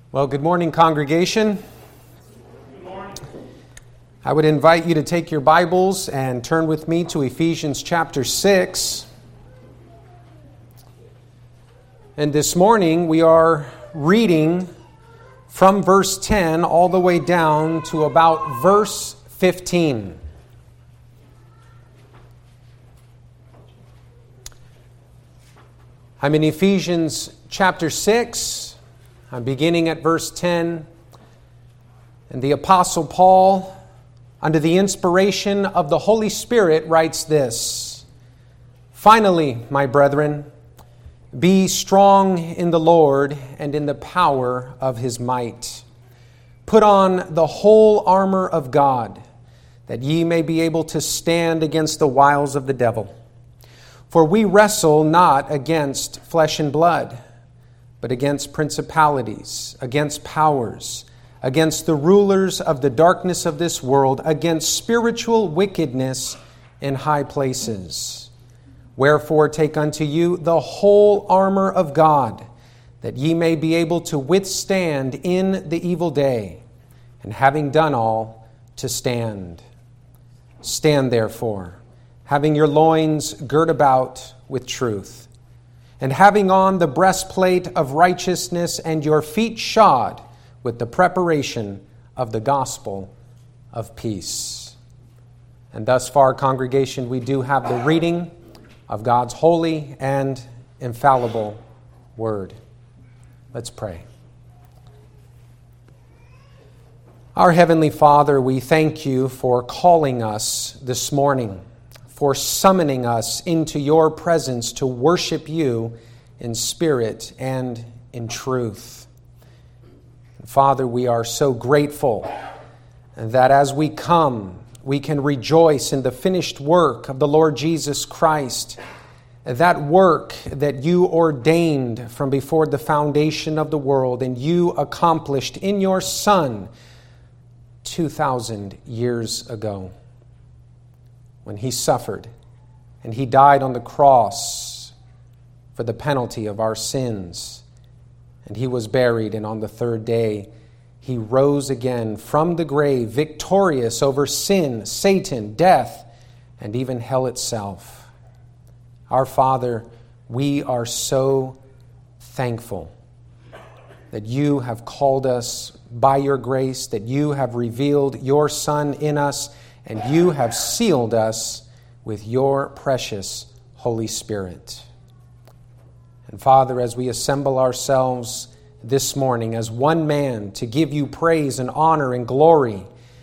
Well, good morning, congregation. Good morning. I would invite you to take your Bibles and turn with me to Ephesians chapter 6. And this morning we are reading from verse 10 all the way down to about verse 15. I'm in Ephesians chapter 6. I'm beginning at verse 10, and the Apostle Paul, under the inspiration of the Holy Spirit, writes this: "Finally, my brethren, be strong in the Lord and in the power of His might. Put on the whole armor of God, that ye may be able to stand against the wiles of the devil. For we wrestle not against flesh and blood, but against principalities, against powers, against the rulers of the darkness of this world, against spiritual wickedness in high places. Wherefore take unto you the whole armor of God, that ye may be able to withstand in the evil day, and having done all, to stand. Stand therefore, having your loins girt about with truth, and having on the breastplate of righteousness, and your feet shod with the preparation of the gospel of peace." And thus far, congregation, we do have the reading of God's holy and infallible word. Let's pray. Our Heavenly Father, we thank you for calling us this morning, for summoning us into your presence to worship you in spirit and in truth. Father, we are so grateful that as we come, we can rejoice in the finished work of the Lord Jesus Christ, that work that you ordained from before the foundation of the world and you accomplished in your Son 2,000 years ago, when he suffered and he died on the cross for the penalty of our sins. And he was buried, and on the third day he rose again from the grave, victorious over sin, Satan, death, and even hell itself. Our Father, we are so thankful that you have called us by your grace, that you have revealed your Son in us, and you have sealed us with your precious Holy Spirit. And Father, as we assemble ourselves this morning as one man to give you praise and honor and glory,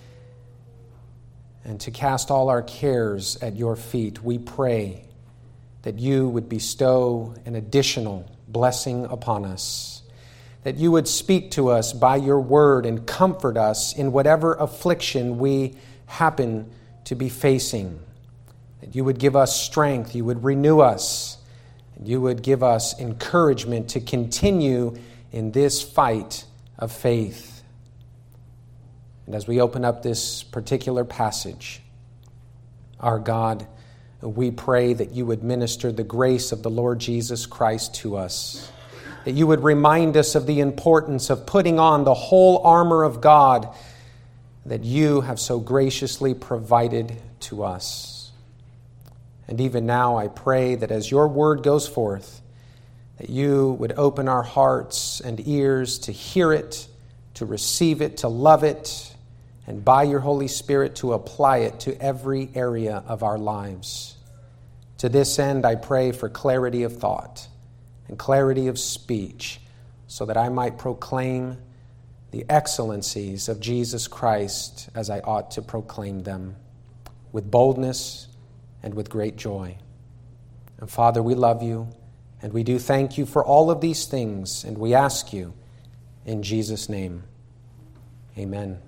and to cast all our cares at your feet, we pray that you would bestow an additional blessing upon us, that you would speak to us by your word and comfort us in whatever affliction we happen to be facing, that you would give us strength, you would renew us, and you would give us encouragement to continue in this fight of faith. And as we open up this particular passage, our God, we pray that you would minister the grace of the Lord Jesus Christ to us, that you would remind us of the importance of putting on the whole armor of God that you have so graciously provided to us. And even now I pray that as your word goes forth, that you would open our hearts and ears to hear it, to receive it, to love it, and by your Holy Spirit to apply it to every area of our lives. To this end, I pray for clarity of thought and clarity of speech, so that I might proclaim the excellencies of Jesus Christ as I ought to proclaim them, with boldness and with great joy. And Father, we love you, and we do thank you for all of these things, and we ask you in Jesus' name. Amen.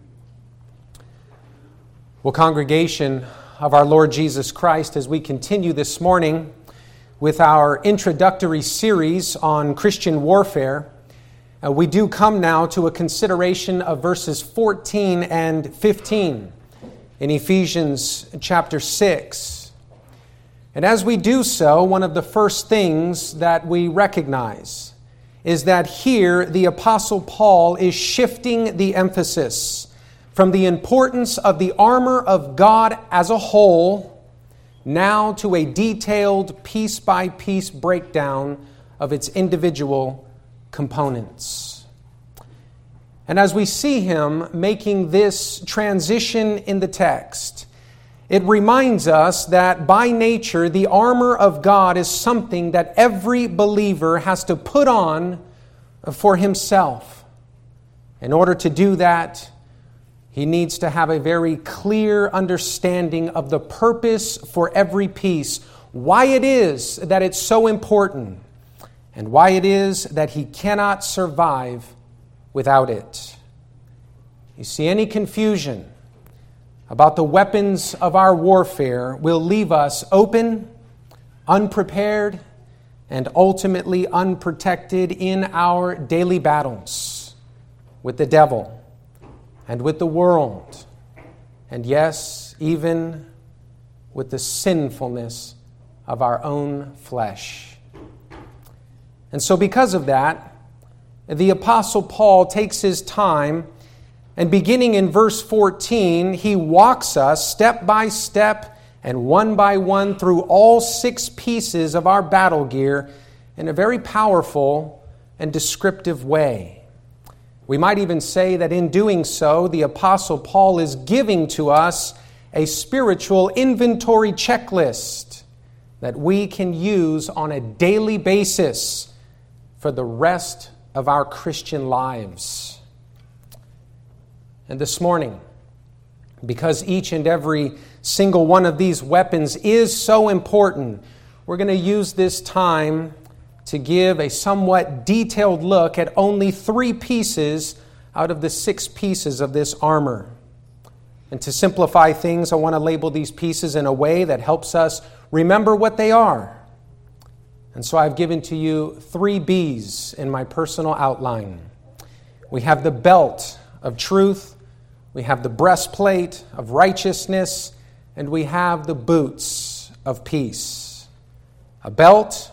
Well, congregation of our Lord Jesus Christ, as we continue this morning with our introductory series on Christian warfare, we do come now to a consideration of verses 14 and 15 in Ephesians chapter 6. And as we do so, one of the first things that we recognize is that here the Apostle Paul is shifting the emphasis from the importance of the armor of God as a whole now to a detailed piece-by-piece breakdown of its individual components. And as we see him making this transition in the text, it reminds us that by nature the armor of God is something that every believer has to put on for himself. In order to do that, he needs to have a very clear understanding of the purpose for every piece, why it is that it's so important, and why it is that he cannot survive without it. You see, any confusion about the weapons of our warfare will leave us open, unprepared, and ultimately unprotected in our daily battles with the devil and with the world, and yes, even with the sinfulness of our own flesh. And so because of that, the Apostle Paul takes his time, and beginning in verse 14, he walks us step by step and one by one through all 6 pieces of our battle gear in a very powerful and descriptive way. We might even say that in doing so, the Apostle Paul is giving to us a spiritual inventory checklist that we can use on a daily basis for the rest of our Christian lives. And this morning, because each and every single one of these weapons is so important, we're going to use this time to give a somewhat detailed look at only 3 pieces out of the 6 pieces of this armor. And to simplify things, I want to label these pieces in a way that helps us remember what they are. And so I've given to you 3 B's in my personal outline. We have the belt of truth, we have the breastplate of righteousness, and we have the boots of peace. A belt,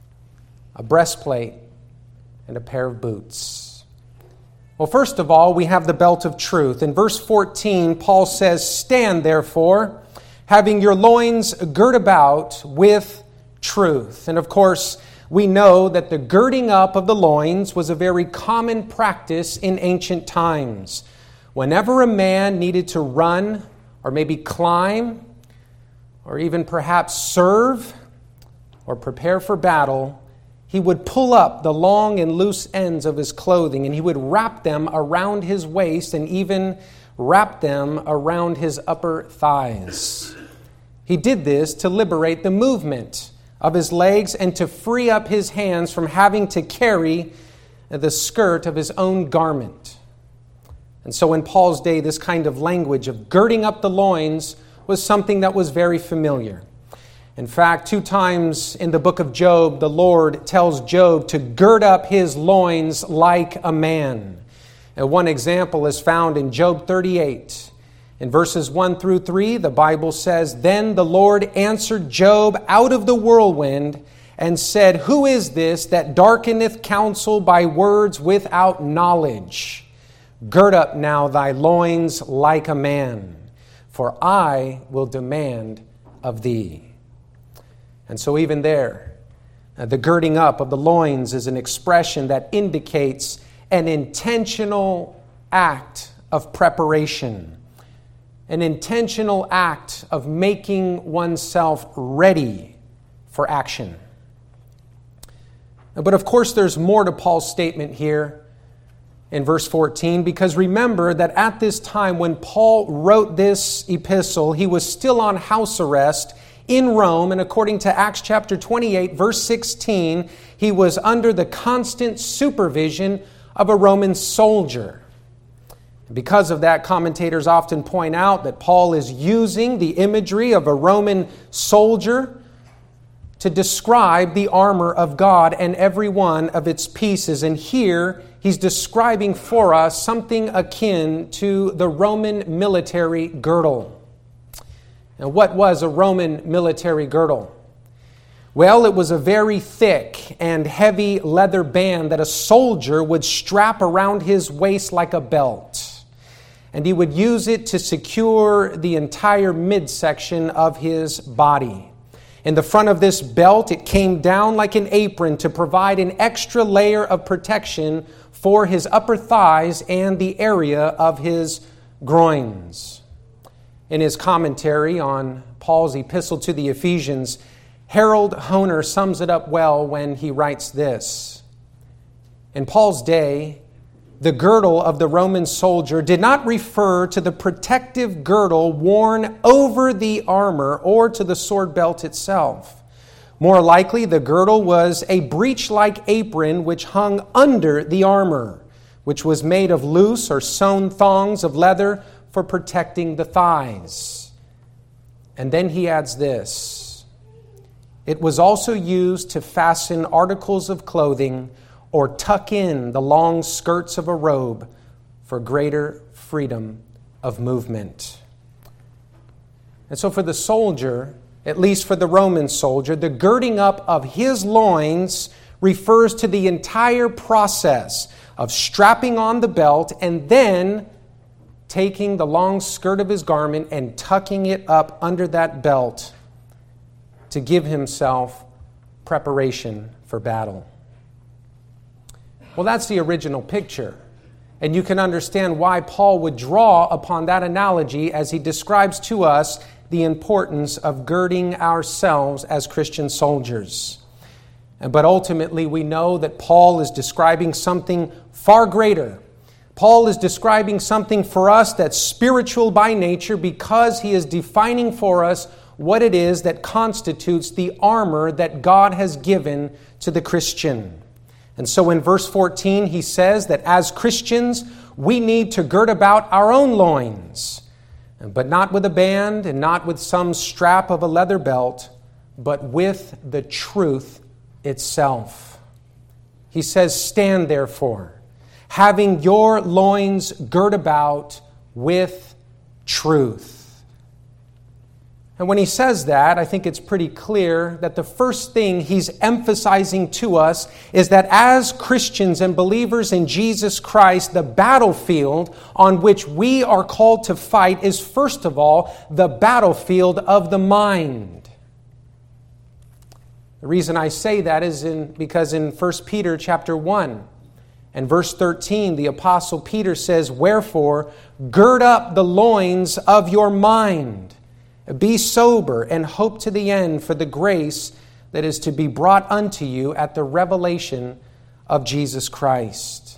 a breastplate, and a pair of boots. Well, first of all, we have the belt of truth. In verse 14, Paul says, "Stand therefore, having your loins girt about with truth." And of course, we know that the girding up of the loins was a very common practice in ancient times. Whenever a man needed to run, or maybe climb, or even perhaps serve, or prepare for battle, he would pull up the long and loose ends of his clothing, and he would wrap them around his waist and even wrap them around his upper thighs. He did this to liberate the movement of his legs and to free up his hands from having to carry the skirt of his own garment. And so in Paul's day, this kind of language of girding up the loins was something that was very familiar. In fact, 2 times in the book of Job, the Lord tells Job to gird up his loins like a man. And one example is found in Job 38. In verses 1 through 3, the Bible says, "Then the Lord answered Job out of the whirlwind and said, Who is this that darkeneth counsel by words without knowledge? Gird up now thy loins like a man, for I will demand of thee." And so even there, the girding up of the loins is an expression that indicates an intentional act of preparation, an intentional act of making oneself ready for action. But of course, there's more to Paul's statement here in verse 14, because remember that at this time when Paul wrote this epistle, he was still on house arrest in Rome, and according to Acts chapter 28, verse 16, he was under the constant supervision of a Roman soldier. Because of that, commentators often point out that Paul is using the imagery of a Roman soldier to describe the armor of God and every one of its pieces. And here, he's describing for us something akin to the Roman military girdle. Now, what was a Roman military girdle? Well, it was a very thick and heavy leather band that a soldier would strap around his waist like a belt. And he would use it to secure the entire midsection of his body. In the front of this belt, it came down like an apron to provide an extra layer of protection for his upper thighs and the area of his groins. In his commentary on Paul's epistle to the Ephesians, Harold Hoehner sums it up well when he writes this. In Paul's day, the girdle of the Roman soldier did not refer to the protective girdle worn over the armor or to the sword belt itself. More likely, the girdle was a breech-like apron which hung under the armor, which was made of loose or sewn thongs of leather for protecting the thighs. And then he adds this. It was also used to fasten articles of clothing or tuck in the long skirts of a robe for greater freedom of movement. And so for the soldier, at least for the Roman soldier, the girding up of his loins refers to the entire process of strapping on the belt and then taking the long skirt of his garment and tucking it up under that belt to give himself preparation for battle. Well, that's the original picture. And you can understand why Paul would draw upon that analogy as he describes to us the importance of girding ourselves as Christian soldiers. But ultimately, we know that Paul is describing something far greater. Paul is describing something for us that's spiritual by nature because he is defining for us what it is that constitutes the armor that God has given to the Christian. And so in verse 14, he says that as Christians, we need to gird about our own loins, but not with a band and not with some strap of a leather belt, but with the truth itself. He says, stand therefore, having your loins girt about with truth. And when he says that, I think it's pretty clear that the first thing he's emphasizing to us is that as Christians and believers in Jesus Christ, the battlefield on which we are called to fight is first of all the battlefield of the mind. The reason I say that is because in 1 Peter chapter 1 and verse 13, the Apostle Peter says, "Wherefore, gird up the loins of your mind. Be sober and hope to the end for the grace that is to be brought unto you at the revelation of Jesus Christ."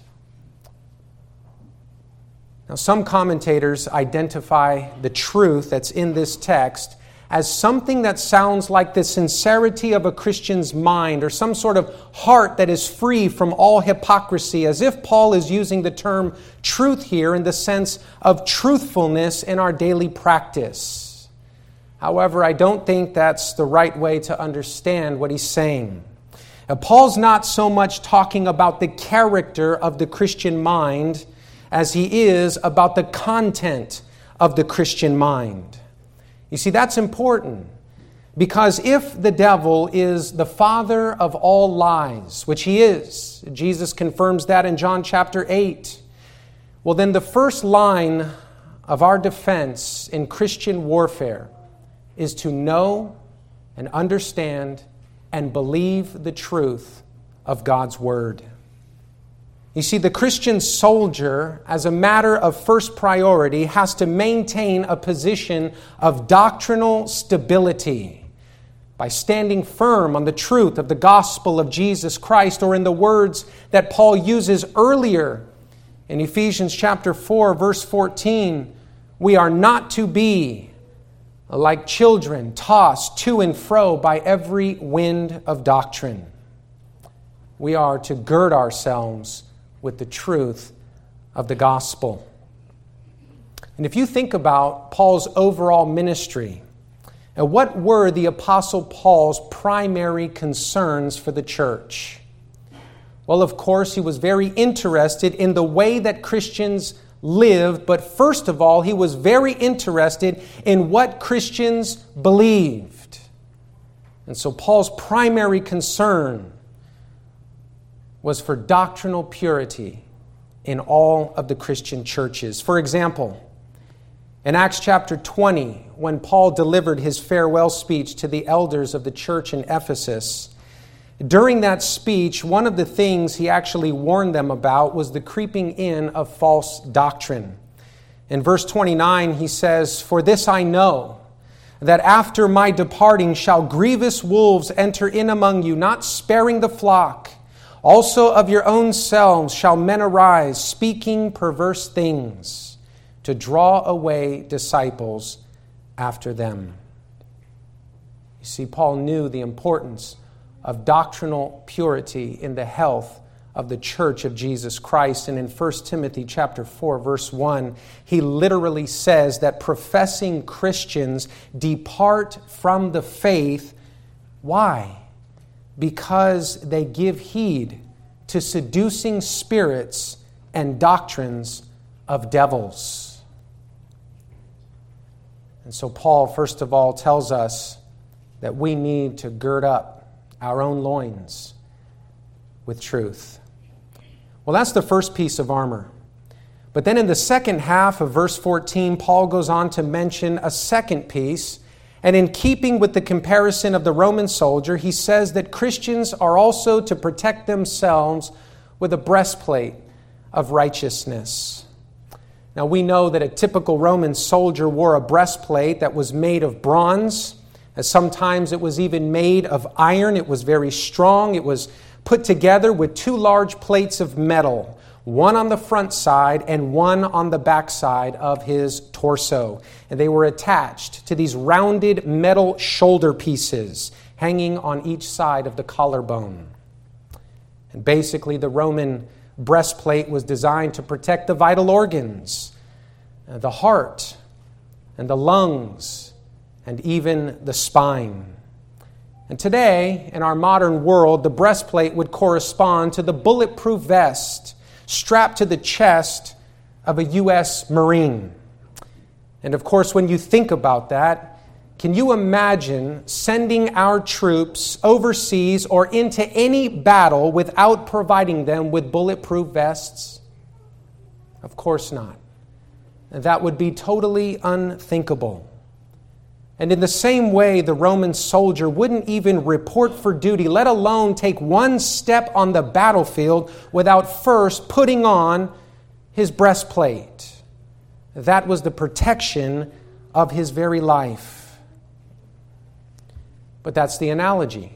Now, some commentators identify the truth that's in this text as something that sounds like the sincerity of a Christian's mind or some sort of heart that is free from all hypocrisy, as if Paul is using the term truth here in the sense of truthfulness in our daily practice. However, I don't think that's the right way to understand what he's saying. Now, Paul's not so much talking about the character of the Christian mind as he is about the content of the Christian mind. You see, that's important because if the devil is the father of all lies, which he is, Jesus confirms that in John chapter 8, well, then the first line of our defense in Christian warfare is to know and understand and believe the truth of God's Word. You see, the Christian soldier, as a matter of first priority, has to maintain a position of doctrinal stability by standing firm on the truth of the gospel of Jesus Christ, or in the words that Paul uses earlier in Ephesians chapter 4, verse 14, we are not to be like children tossed to and fro by every wind of doctrine. We are to gird ourselves with the truth of the gospel. And if you think about Paul's overall ministry, and what were the Apostle Paul's primary concerns for the church? Well, of course, he was very interested in the way that Christians lived, but first of all, he was very interested in what Christians believed. And so Paul's primary concern was for doctrinal purity in all of the Christian churches. For example, in Acts chapter 20, when Paul delivered his farewell speech to the elders of the church in Ephesus, during that speech, one of the things he actually warned them about was the creeping in of false doctrine. In verse 29, he says, "For this I know, that after my departing shall grievous wolves enter in among you, not sparing the flock. Also of your own selves shall men arise, speaking perverse things, to draw away disciples after them." You see, Paul knew the importance of doctrinal purity in the health of the church of Jesus Christ. And in 1 Timothy chapter 4, verse 1, he literally says that professing Christians depart from the faith. Why? Because they give heed to seducing spirits and doctrines of devils. And so Paul, first of all, tells us that we need to gird up our own loins with truth. Well, that's the first piece of armor. But then in the second half of verse 14, Paul goes on to mention a second piece. And in keeping with the comparison of the Roman soldier, he says that Christians are also to protect themselves with a breastplate of righteousness. Now, we know that a typical Roman soldier wore a breastplate that was made of bronze. Sometimes it was even made of iron. It was very strong. It was put together with two large plates of metal, one on the front side and one on the back side of his torso. And they were attached to these rounded metal shoulder pieces hanging on each side of the collarbone. And basically, the Roman breastplate was designed to protect the vital organs, the heart, and the lungs, and even the spine. And today, in our modern world, the breastplate would correspond to the bulletproof vest strapped to the chest of a U.S. Marine. And of course, when you think about that, can you imagine sending our troops overseas or into any battle without providing them with bulletproof vests? Of course not. That would be totally unthinkable. And in the same way, the Roman soldier wouldn't even report for duty, let alone take one step on the battlefield without first putting on his breastplate. That was the protection of his very life. But that's the analogy.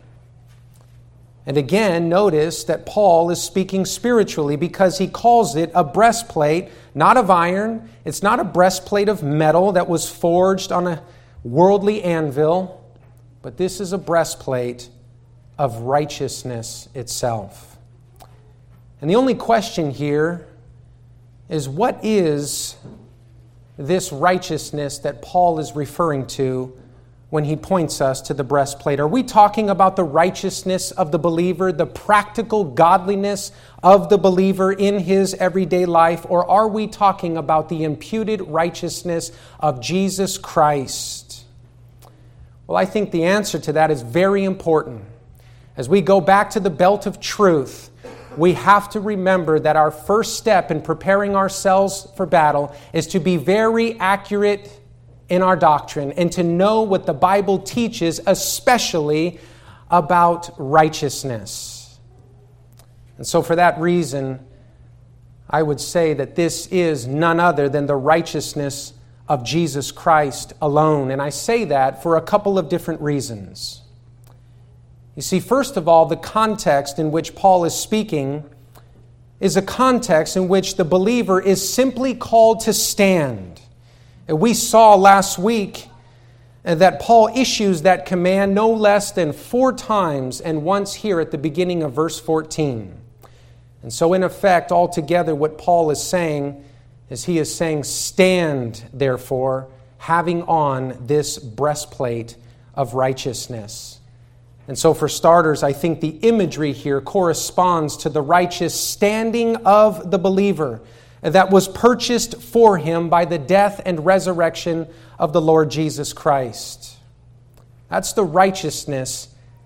And again, notice that Paul is speaking spiritually because he calls it a breastplate, not of iron. It's not a breastplate of metal that was forged on a worldly anvil, but this is a breastplate of righteousness itself. And the only question here is, what is this righteousness that Paul is referring to when he points us to the breastplate? Are we talking about the righteousness of the believer, the practical godliness of the believer in his everyday life, or are we talking about the imputed righteousness of Jesus Christ? Well, I think the answer to that is very important. As we go back to the belt of truth, we have to remember that our first step in preparing ourselves for battle is to be very accurate in our doctrine and to know what the Bible teaches, especially about righteousness. And so for that reason, I would say that this is none other than the righteousness of Jesus Christ alone. And I say that for a couple of different reasons. You see, first of all, the context in which Paul is speaking is a context in which the believer is simply called to stand. And we saw last week that Paul issues that command no less than 4 times, and once here at the beginning of verse 14. And so in effect, altogether, what Paul is saying is he is saying, stand, therefore, having on this breastplate of righteousness. And so for starters, I think the imagery here corresponds to the righteous standing of the believer that was purchased for him by the death and resurrection of the Lord Jesus Christ. That's the righteousness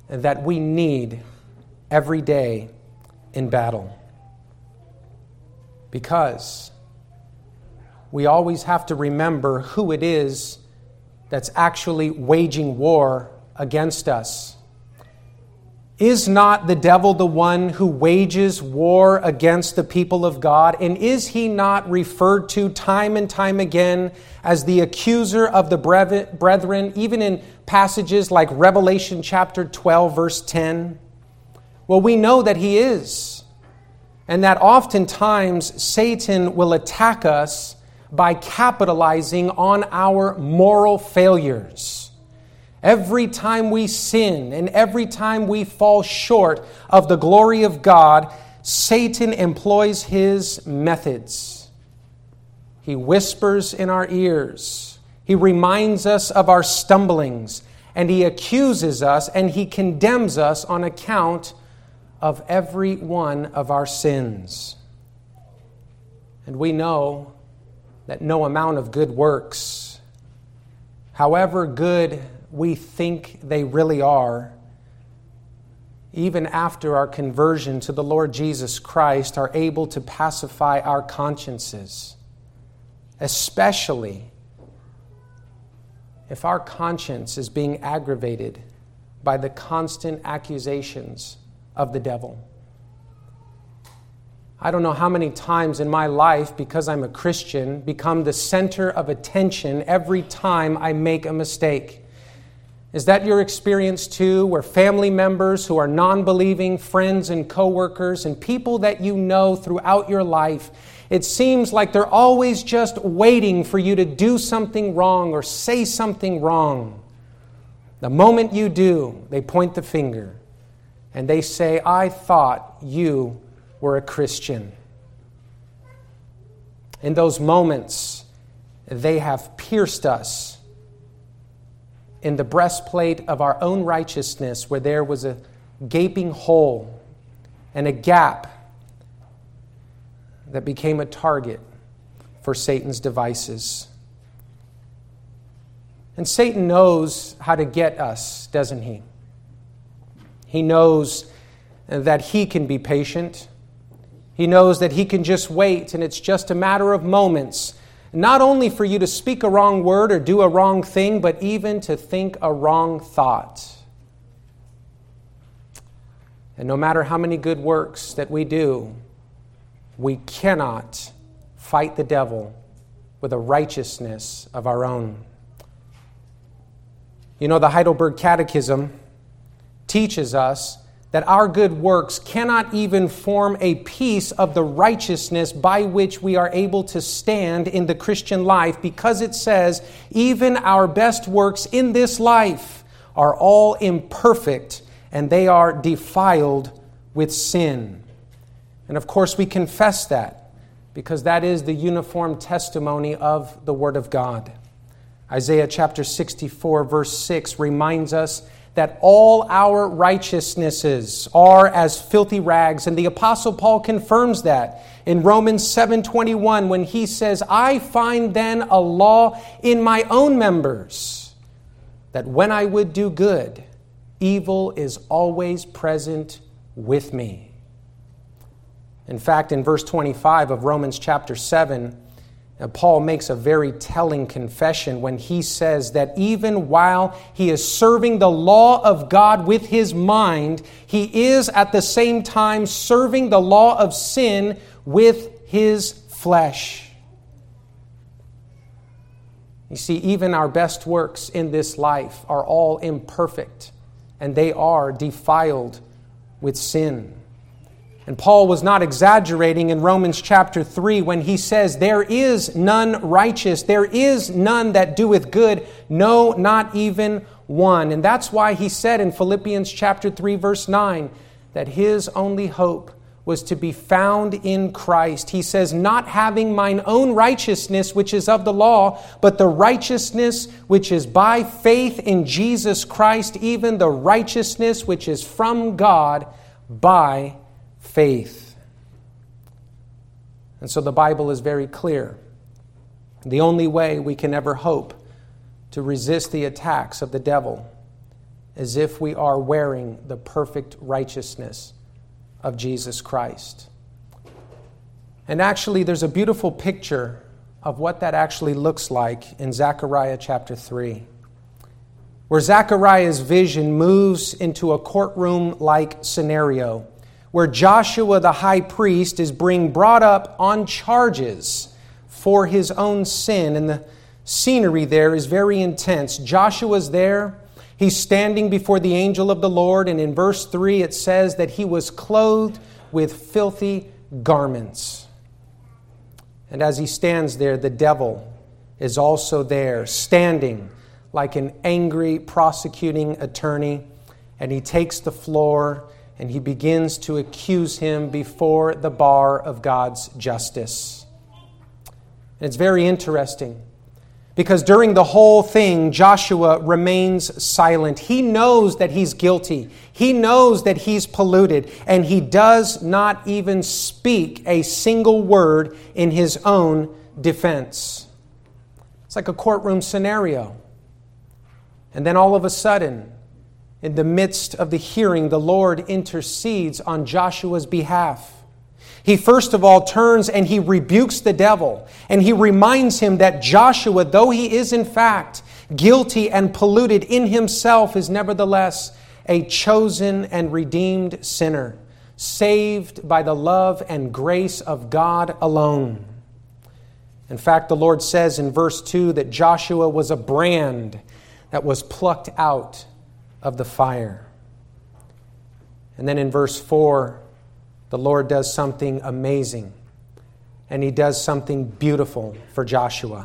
that we need every day in battle. Because we always have to remember who it is that's actually waging war against us. Is not the devil the one who wages war against the people of God? And is he not referred to time and time again as the accuser of the brethren, even in passages like Revelation chapter 12, verse 10? Well, we know that he is, and that oftentimes Satan will attack us by capitalizing on our moral failures. Every time we sin and every time we fall short of the glory of God, Satan employs his methods. He whispers in our ears. He reminds us of our stumblings, and he accuses us and he condemns us on account of every one of our sins. And we know that no amount of good works, however good we think they really are, even after our conversion to the Lord Jesus Christ, are able to pacify our consciences, especially if our conscience is being aggravated by the constant accusations of the devil. I don't know how many times in my life, because I'm a Christian, become the center of attention every time I make a mistake. Is that your experience too, where family members who are non-believing, friends and coworkers and people that you know throughout your life, it seems like they're always just waiting for you to do something wrong or say something wrong. The moment you do, they point the finger and they say, "I thought you were a Christian." In those moments, they have pierced us in the breastplate of our own righteousness, where there was a gaping hole and a gap that became a target for Satan's devices. And Satan knows how to get us, doesn't he? He knows that he can be patient. He knows that he can just wait, and it's just a matter of moments, not only for you to speak a wrong word or do a wrong thing, but even to think a wrong thought. And no matter how many good works that we do, we cannot fight the devil with a righteousness of our own. You know, the Heidelberg Catechism teaches us that our good works cannot even form a piece of the righteousness by which we are able to stand in the Christian life, because it says, even our best works in this life are all imperfect and they are defiled with sin. And of course we confess that, because that is the uniform testimony of the Word of God. Isaiah chapter 64 verse 6 reminds us that all our righteousnesses are as filthy rags. And the Apostle Paul confirms that in Romans 7:21 when he says, "I find then a law in my own members, that when I would do good, evil is always present with me." In fact, in verse 25 of Romans chapter 7, Paul makes a very telling confession when he says that even while he is serving the law of God with his mind, he is at the same time serving the law of sin with his flesh. You see, even our best works in this life are all imperfect, and they are defiled with sin. And Paul was not exaggerating in Romans chapter 3 when he says, "There is none righteous, there is none that doeth good, no, not even one." And that's why he said in Philippians chapter 3 verse 9 that his only hope was to be found in Christ. He says, "Not having mine own righteousness, which is of the law, but the righteousness which is by faith in Jesus Christ, even the righteousness which is from God by faith." And so the Bible is very clear. The only way we can ever hope to resist the attacks of the devil as if we are wearing the perfect righteousness of Jesus Christ. And actually, there's a beautiful picture of what that actually looks like in Zechariah chapter 3, where Zechariah's vision moves into a courtroom-like scenario, where Joshua the high priest is being brought up on charges for his own sin. And the scenery there is very intense. Joshua's there. He's standing before the angel of the Lord. And in verse 3, it says that he was clothed with filthy garments. And as he stands there, the devil is also there, standing like an angry prosecuting attorney. And he takes the floor and he begins to accuse him before the bar of God's justice. And it's very interesting, because during the whole thing, Joshua remains silent. He knows that he's guilty. He knows that he's polluted. And he does not even speak a single word in his own defense. It's like a courtroom scenario. And then all of a sudden, in the midst of the hearing, the Lord intercedes on Joshua's behalf. He first of all turns and he rebukes the devil, and he reminds him that Joshua, though he is in fact guilty and polluted in himself, is nevertheless a chosen and redeemed sinner, saved by the love and grace of God alone. In fact, the Lord says in verse 2 that Joshua was a brand that was plucked out of the fire. And then in verse 4, the Lord does something amazing, and he does something beautiful for Joshua.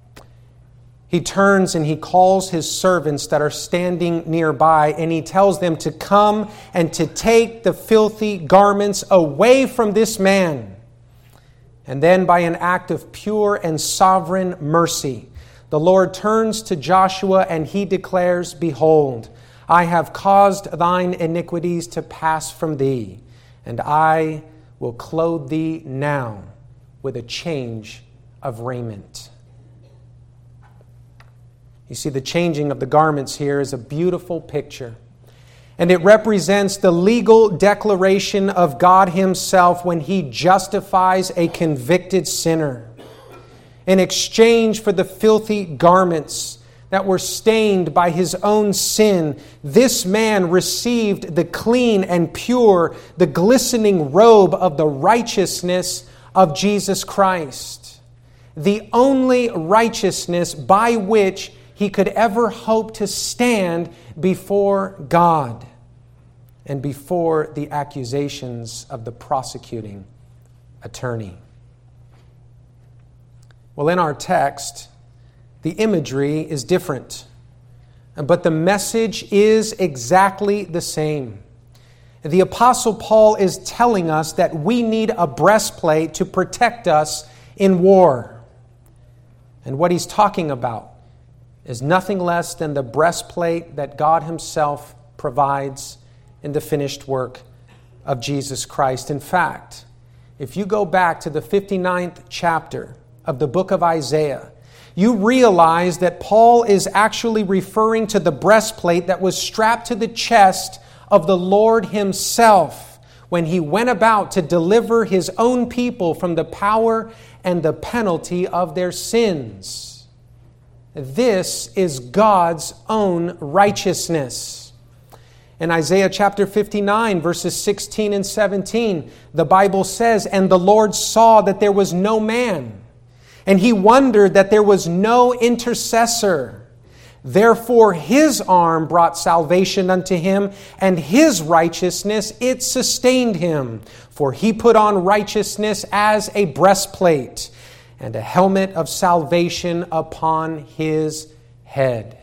He turns and he calls his servants that are standing nearby, and he tells them to come and to take the filthy garments away from this man. And then by an act of pure and sovereign mercy, the Lord turns to Joshua and he declares, "Behold, I have caused thine iniquities to pass from thee, and I will clothe thee now with a change of raiment." You see, the changing of the garments here is a beautiful picture. And it represents the legal declaration of God himself when he justifies a convicted sinner. In exchange for the filthy garments that were stained by his own sin, this man received the clean and pure, the glistening robe of the righteousness of Jesus Christ, the only righteousness by which he could ever hope to stand before God and before the accusations of the prosecuting attorney. Well, in our text, the imagery is different, but the message is exactly the same. The Apostle Paul is telling us that we need a breastplate to protect us in war. And what he's talking about is nothing less than the breastplate that God himself provides in the finished work of Jesus Christ. In fact, if you go back to the 59th chapter of the book of Isaiah, you realize that Paul is actually referring to the breastplate that was strapped to the chest of the Lord himself when he went about to deliver his own people from the power and the penalty of their sins. This is God's own righteousness. In Isaiah chapter 59, verses 16 and 17, the Bible says, "And the Lord saw that there was no man, and he wondered that there was no intercessor. Therefore his arm brought salvation unto him, and his righteousness, it sustained him. For he put on righteousness as a breastplate, and a helmet of salvation upon his head."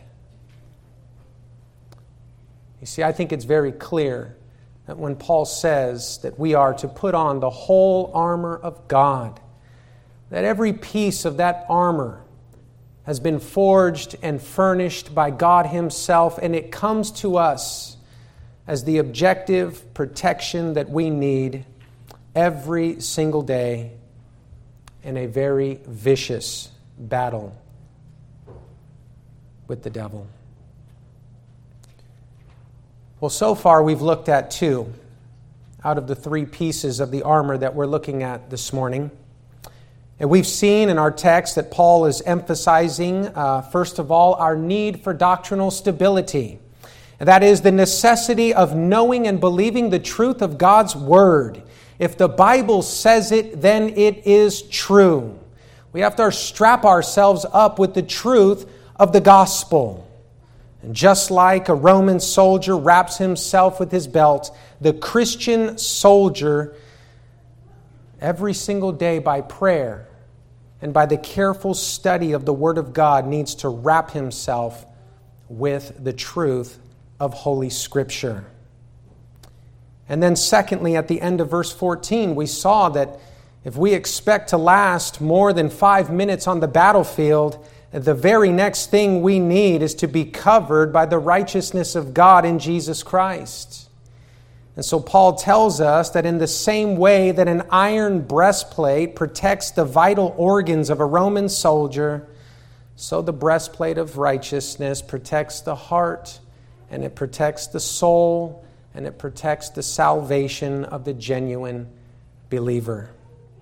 You see, I think it's very clear that when Paul says that we are to put on the whole armor of God, that every piece of that armor has been forged and furnished by God himself, and it comes to us as the objective protection that we need every single day in a very vicious battle with the devil. Well, so far we've looked at two out of the three pieces of the armor that we're looking at this morning. And we've seen in our text that Paul is emphasizing, first of all, our need for doctrinal stability. And that is the necessity of knowing and believing the truth of God's Word. If the Bible says it, then it is true. We have to strap ourselves up with the truth of the gospel. And just like a Roman soldier wraps himself with his belt, the Christian soldier, every single day by prayer and by the careful study of the Word of God, needs to wrap himself with the truth of Holy Scripture. And then secondly, at the end of verse 14, we saw that if we expect to last more than 5 minutes on the battlefield, the very next thing we need is to be covered by the righteousness of God in Jesus Christ. And so Paul tells us that in the same way that an iron breastplate protects the vital organs of a Roman soldier, so the breastplate of righteousness protects the heart, and it protects the soul, and it protects the salvation of the genuine believer.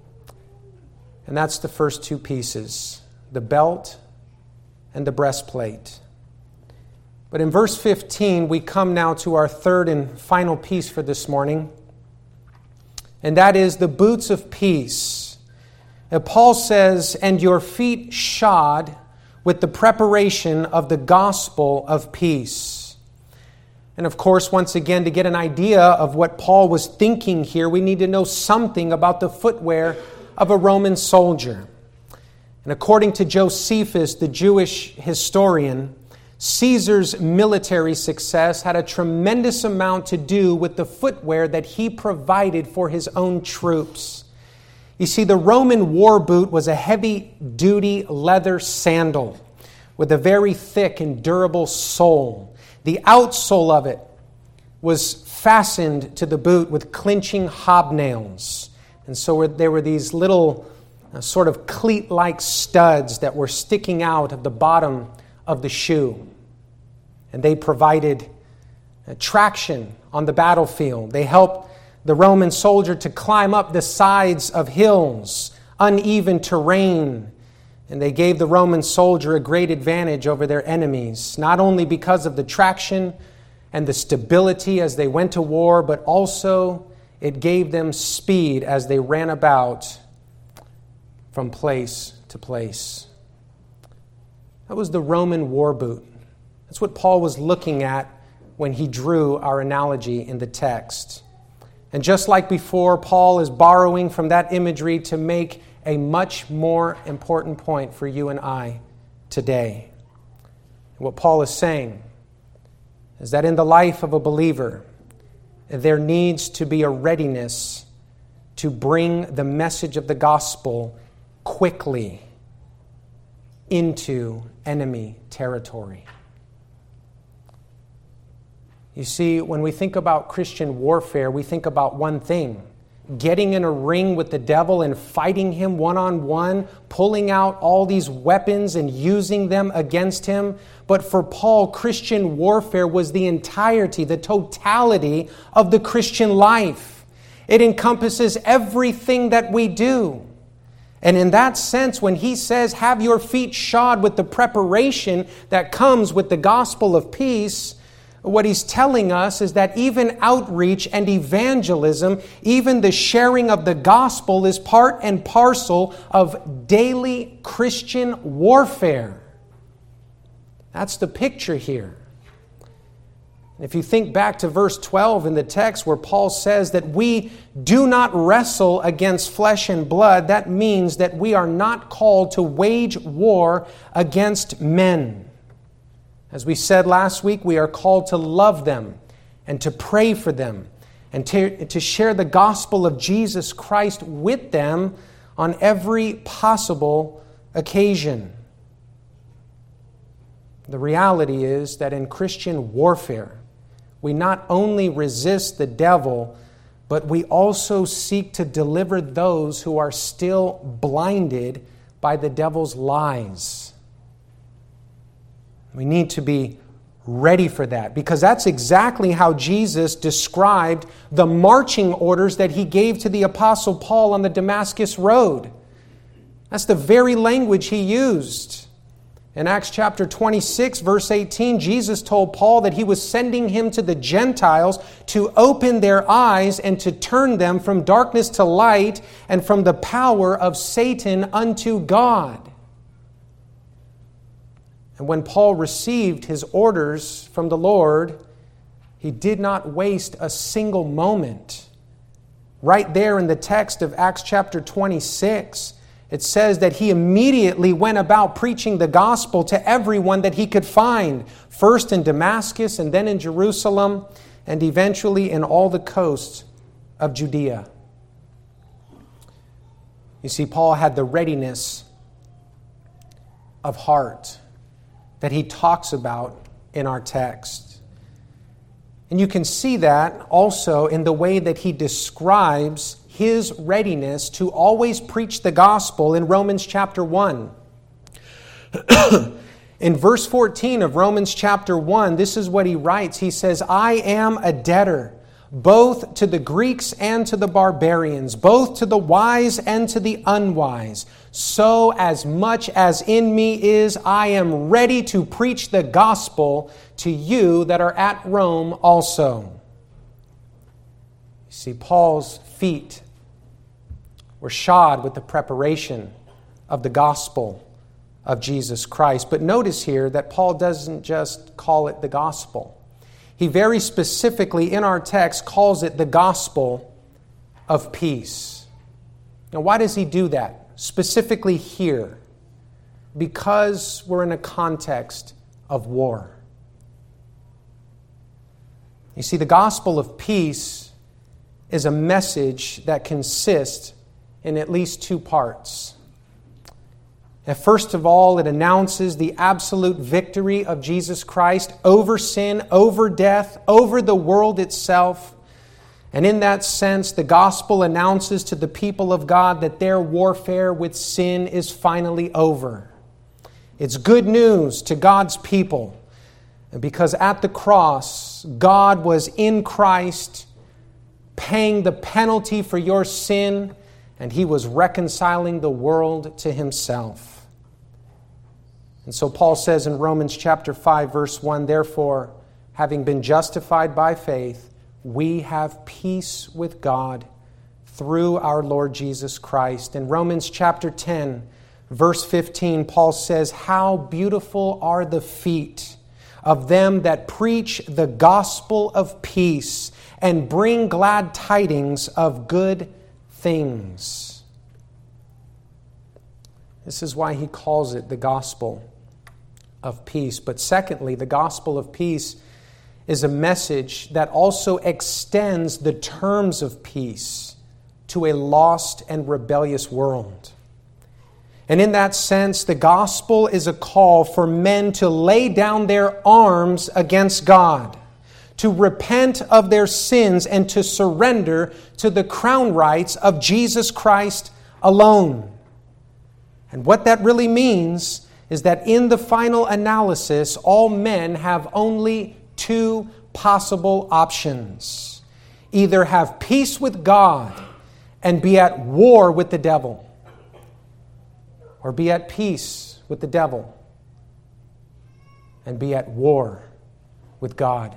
And that's the first two pieces, the belt and the breastplate. But in verse 15, we come now to our third and final piece for this morning, and that is the boots of peace. And Paul says, "And your feet shod with the preparation of the gospel of peace." And of course, once again, to get an idea of what Paul was thinking here, we need to know something about the footwear of a Roman soldier. And according to Josephus, the Jewish historian, Caesar's military success had a tremendous amount to do with the footwear that he provided for his own troops. You see, the Roman war boot was a heavy-duty leather sandal with a very thick and durable sole. The outsole of it was fastened to the boot with clinching hobnails. And so there were these little sort of cleat-like studs that were sticking out of the bottom of the shoe. And they provided traction on the battlefield. They helped the Roman soldier to climb up the sides of hills, uneven terrain. And they gave the Roman soldier a great advantage over their enemies, not only because of the traction and the stability as they went to war, but also it gave them speed as they ran about from place to place. That was the Roman war boot. That's what Paul was looking at when he drew our analogy in the text. And just like before, Paul is borrowing from that imagery to make a much more important point for you and I today. What Paul is saying is that in the life of a believer, there needs to be a readiness to bring the message of the gospel quickly into enemy territory. You see, when we think about Christian warfare, we think about one thing: getting in a ring with the devil and fighting him one-on-one, pulling out all these weapons and using them against him. But for Paul, Christian warfare was the entirety, the totality of the Christian life. It encompasses everything that we do. And in that sense, when he says, have your feet shod with the preparation that comes with the gospel of peace, what he's telling us is that even outreach and evangelism, even the sharing of the gospel, is part and parcel of daily Christian warfare. That's the picture here. If you think back to verse 12 in the text where Paul says that we do not wrestle against flesh and blood, that means that we are not called to wage war against men. As we said last week, we are called to love them and to pray for them and to share the gospel of Jesus Christ with them on every possible occasion. The reality is that in Christian warfare, we not only resist the devil, but we also seek to deliver those who are still blinded by the devil's lies. We need to be ready for that, because that's exactly how Jesus described the marching orders that he gave to the Apostle Paul on the Damascus Road. That's the very language he used. In Acts chapter 26, verse 18, Jesus told Paul that he was sending him to the Gentiles to open their eyes and to turn them from darkness to light and from the power of Satan unto God. And when Paul received his orders from the Lord, he did not waste a single moment. Right there in the text of Acts chapter 26, it says that he immediately went about preaching the gospel to everyone that he could find, first in Damascus and then in Jerusalem, and eventually in all the coasts of Judea. You see, Paul had the readiness of heart that he talks about in our text. And you can see that also in the way that he describes his readiness to always preach the gospel in Romans chapter 1. In verse 14 of Romans chapter 1, this is what he writes. He says, I am a debtor, both to the Greeks and to the barbarians, both to the wise and to the unwise. So as much as in me is, I am ready to preach the gospel to you that are at Rome also. You see, Paul's feet were shod with the preparation of the gospel of Jesus Christ. But notice here that Paul doesn't just call it the gospel. He very specifically in our text calls it the gospel of peace. Now, why does he do that? Specifically here, because we're in a context of war. You see, the gospel of peace is a message that consists in at least two parts. And first of all, it announces the absolute victory of Jesus Christ over sin, over death, over the world itself. And in that sense, the gospel announces to the people of God that their warfare with sin is finally over. It's good news to God's people, because at the cross, God was in Christ paying the penalty for your sin, and He was reconciling the world to Himself. And so Paul says in Romans chapter 5, verse 1, therefore, having been justified by faith, we have peace with God through our Lord Jesus Christ. In Romans chapter 10, verse 15, Paul says, how beautiful are the feet of them that preach the gospel of peace and bring glad tidings of good things. This is why he calls it the gospel of peace. But secondly, the gospel of peace is a message that also extends the terms of peace to a lost and rebellious world. And in that sense, the gospel is a call for men to lay down their arms against God, to repent of their sins, and to surrender to the crown rights of Jesus Christ alone. And what that really means is that in the final analysis, all men have only two possible options. Either have peace with God and be at war with the devil, or be at peace with the devil and be at war with God.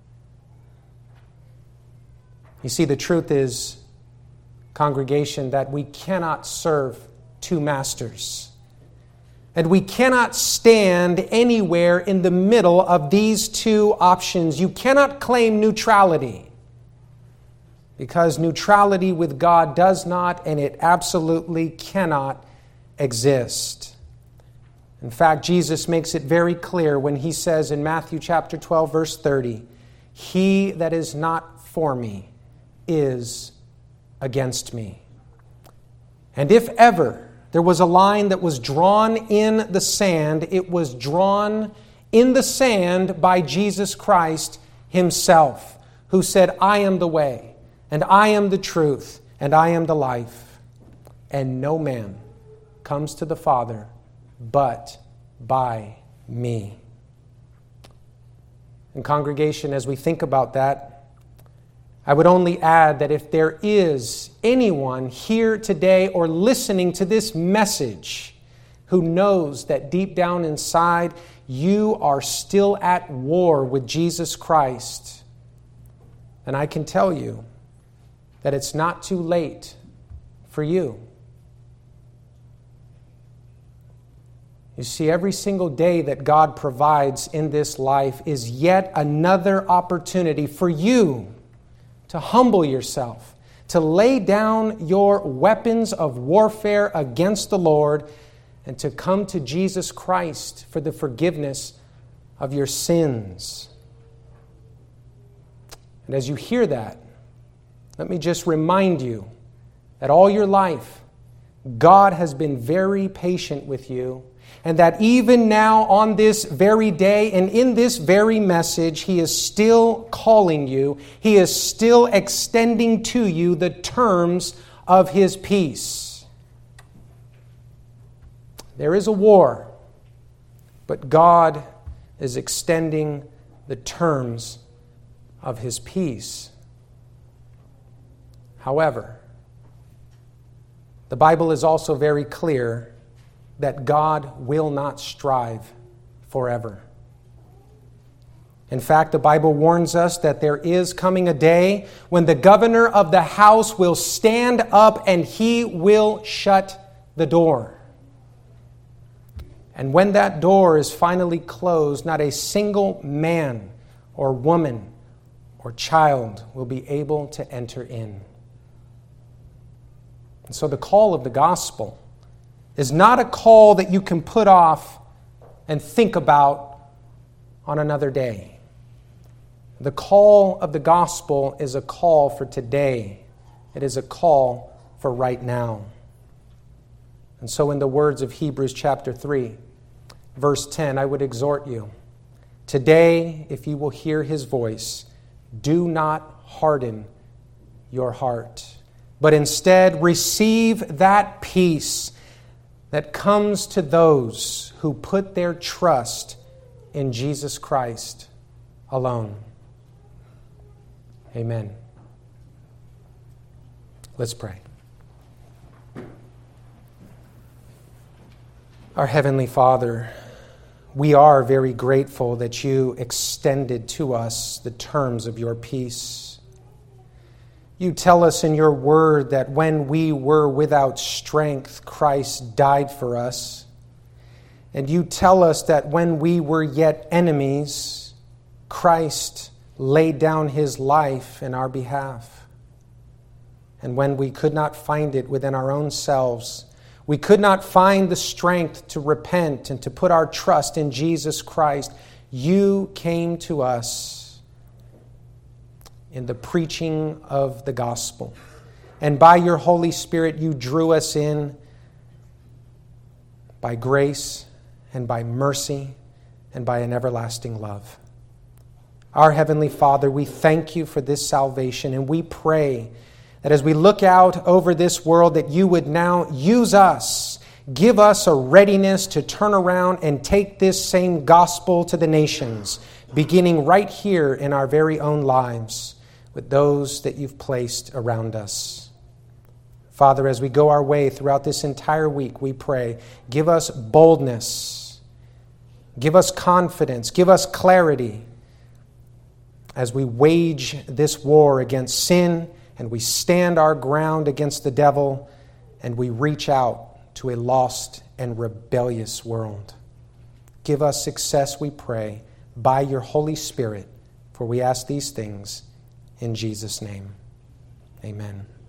You see, the truth is, congregation, that we cannot serve two masters. And we cannot stand anywhere in the middle of these two options. You cannot claim neutrality, because neutrality with God does not, and it absolutely cannot exist. In fact, Jesus makes it very clear when He says in Matthew chapter 12, verse 30, he that is not for me is against me. And if ever there was a line that was drawn in the sand, it was drawn in the sand by Jesus Christ Himself, who said, I am the way, and I am the truth, and I am the life. And no man comes to the Father but by me. And congregation, as we think about that, I would only add that if there is anyone here today or listening to this message who knows that deep down inside you are still at war with Jesus Christ, then I can tell you that it's not too late for you. You see, every single day that God provides in this life is yet another opportunity for you to humble yourself, to lay down your weapons of warfare against the Lord, and to come to Jesus Christ for the forgiveness of your sins. And as you hear that, let me just remind you that all your life, God has been very patient with you, and that even now on this very day and in this very message, He is still calling you. He is still extending to you the terms of His peace. There is a war, but God is extending the terms of His peace. However, the Bible is also very clear that God will not strive forever. In fact, the Bible warns us that there is coming a day when the governor of the house will stand up and he will shut the door. And when that door is finally closed, not a single man or woman or child will be able to enter in. And so the call of the gospel is not a call that you can put off and think about on another day. The call of the gospel is a call for today. It is a call for right now. And so in the words of Hebrews chapter 3, verse 10, I would exhort you, today, if you will hear His voice, do not harden your heart, but instead receive that peace that comes to those who put their trust in Jesus Christ alone. Amen. Let's pray. Our Heavenly Father, we are very grateful that You extended to us the terms of Your peace. You tell us in Your word that when we were without strength, Christ died for us. And You tell us that when we were yet enemies, Christ laid down His life in our behalf. And when we could not find it within our own selves, we could not find the strength to repent and to put our trust in Jesus Christ, You came to us in the preaching of the gospel. And by Your Holy Spirit, You drew us in by grace and by mercy and by an everlasting love. Our Heavenly Father, we thank You for this salvation, and we pray that as we look out over this world, that You would now use us, give us a readiness to turn around and take this same gospel to the nations, beginning right here in our very own lives, with those that You've placed around us. Father, as we go our way throughout this entire week, we pray, give us boldness, give us confidence, give us clarity as we wage this war against sin and we stand our ground against the devil and we reach out to a lost and rebellious world. Give us success, we pray, by Your Holy Spirit, for we ask these things in Jesus' name. Amen.